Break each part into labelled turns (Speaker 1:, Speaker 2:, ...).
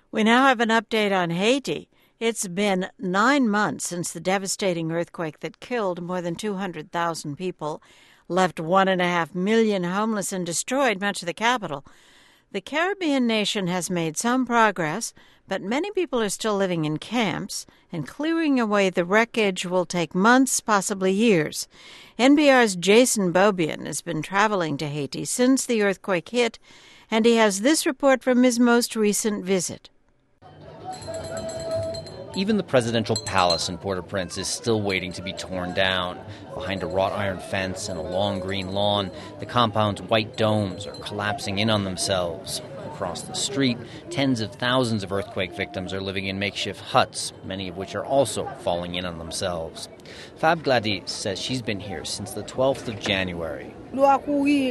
Speaker 1: We now have an update on Haiti. It's been 9 months since the devastating earthquake that killed more than 200,000 people, left 1.5 million homeless, and destroyed much of the capital. The Caribbean nation has made some progress, but many people are still living in camps, and clearing away the wreckage will take months, possibly years. NPR's Jason Beaubien has been traveling to Haiti since the earthquake hit, and he has this report from his most recent visit.
Speaker 2: Even the presidential palace in Port-au-Prince is still waiting to be torn down. Behind a wrought iron fence and a long green lawn, the compound's white domes are collapsing in on themselves. Across the street, tens of thousands of earthquake victims are living in makeshift huts, many of which are also falling in on themselves. Fab Gladys says she's been here since the 12th of January.
Speaker 3: Yes,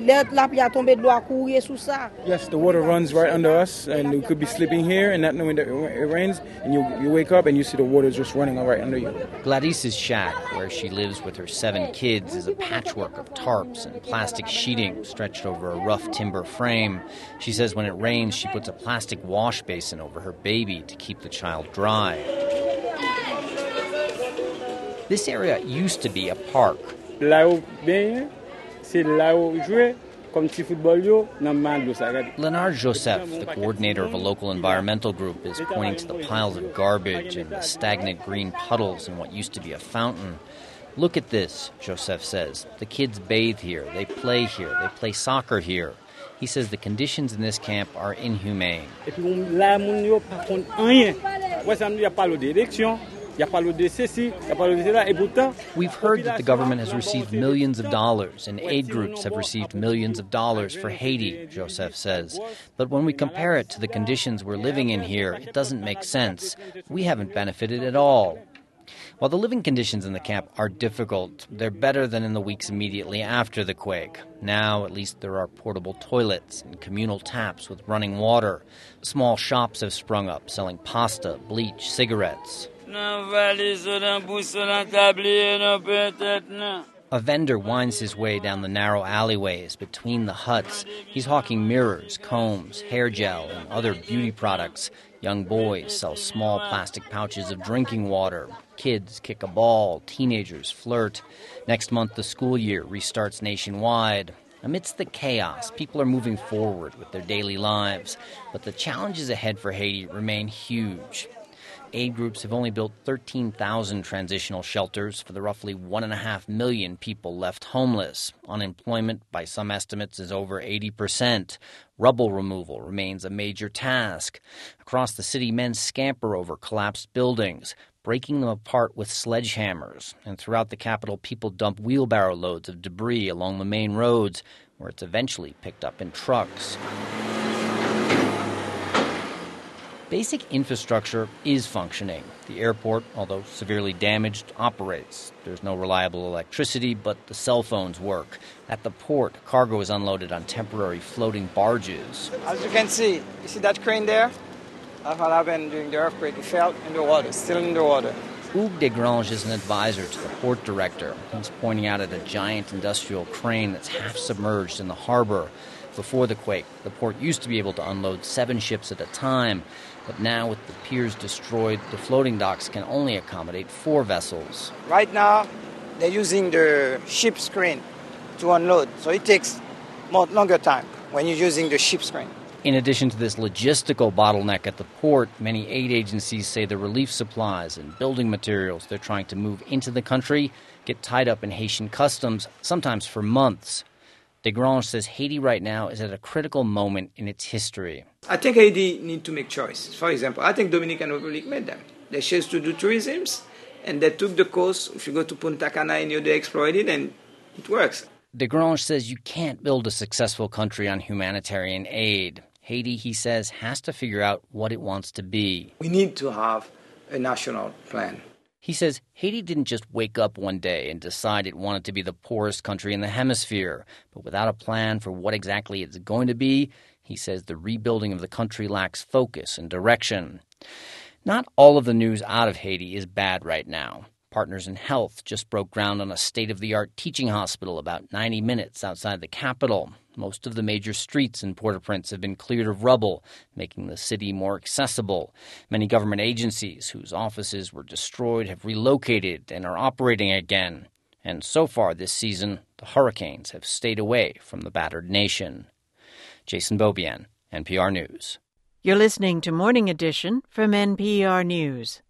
Speaker 4: the water runs right under us, and you could be sleeping here and not knowing that it rains, and you wake up and you see the water just running right under you.
Speaker 2: Gladys's shack, where she lives with her 7 kids, is a patchwork of tarps and plastic sheeting stretched over a rough timber frame. She says when it rains, she puts a plastic wash basin over her baby to keep the child dry. This area used to be a park. Leonard Joseph, the coordinator of a local environmental group, is pointing to the piles of garbage and the stagnant green puddles in what used to be a fountain. Look at this, Joseph says. The kids bathe here, they play soccer here. He says the conditions in this camp are inhumane. We've heard that the government has received millions of dollars and aid groups have received millions of dollars for Haiti, Joseph says. But when we compare it to the conditions we're living in here, it doesn't make sense. We haven't benefited at all. While the living conditions in the camp are difficult, they're better than in the weeks immediately after the quake. Now, at least, there are portable toilets and communal taps with running water. Small shops have sprung up selling pasta, bleach, cigarettes. A vendor winds his way down the narrow alleyways between the huts. He's hawking mirrors, combs, hair gel, and other beauty products. Young boys sell small plastic pouches of drinking water. Kids kick a ball. Teenagers flirt. Next month, the school year restarts nationwide. Amidst the chaos, people are moving forward with their daily lives. But the challenges ahead for Haiti remain huge. Aid groups have only built 13,000 transitional shelters for the roughly 1.5 million people left homeless. Unemployment, by some estimates, is over 80%. Rubble removal remains a major task. Across the city, men scamper over collapsed buildings, breaking them apart with sledgehammers. And throughout the capital, people dump wheelbarrow loads of debris along the main roads, where it's eventually picked up in trucks. Basic infrastructure is functioning. The airport, although severely damaged, operates. There's no reliable electricity, but the cell phones work. At the port, cargo is unloaded on temporary floating barges.
Speaker 5: As you can see, you see that crane there? That's what happened during the earthquake. It fell in the water, still in the water.
Speaker 2: Hugues Desgranges is an advisor to the port director. He's pointing out at a giant industrial crane that's half submerged in the harbor. Before the quake, the port used to be able to unload 7 ships at a time. But now, with the piers destroyed, the floating docks can only accommodate 4 vessels.
Speaker 5: Right now, they're using the ship's crane to unload, so it takes longer time when you're using the ship's crane.
Speaker 2: In addition to this logistical bottleneck at the port, many aid agencies say the relief supplies and building materials they're trying to move into the country get tied up in Haitian customs, sometimes for months. Desgranges says Haiti right now is at a critical moment in its history.
Speaker 5: I think Haiti need to make choices. For example, I think Dominican Republic made them. They chose to do tourism, and they took the coast. If you go to Punta Cana and they exploit it, and it works.
Speaker 2: Desgranges says you can't build a successful country on humanitarian aid. Haiti, he says, has to figure out what it wants to be.
Speaker 5: We need to have a national plan.
Speaker 2: He says Haiti didn't just wake up one day and decide it wanted to be the poorest country in the hemisphere. But without a plan for what exactly it's going to be, he says the rebuilding of the country lacks focus and direction. Not all of the news out of Haiti is bad right now. Partners in Health just broke ground on a state-of-the-art teaching hospital about 90 minutes outside the capital. Most of the major streets in Port-au-Prince have been cleared of rubble, making the city more accessible. Many government agencies whose offices were destroyed have relocated and are operating again. And so far this season, the hurricanes have stayed away from the battered nation. Jason Beaubien, NPR News.
Speaker 1: You're listening to Morning Edition from NPR News.